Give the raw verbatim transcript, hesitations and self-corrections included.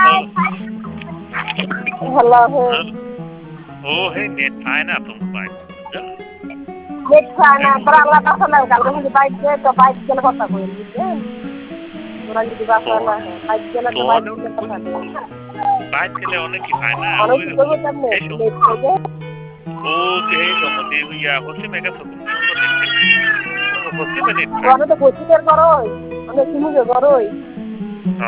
hello है ओ है net पाए ना तुम पाए नेट पाए ना पर अल्लाह का सलाह है कल मुझे बाइक दे तो बाइक चल होता कोई नहीं তোরা যদি বাসা না হয় বাইক চলে তো বাইক চলে কথা নেই বাইক চলে অনেক কি পায় না অনেক কিছু করবো তেমনি লেট থেকে ও যে তোমাদের ইয়া হচ্ছে মেগা সুন্দর হচ্ছে মানে অনেক তো বসিদের করো অনেক তুমি যে করো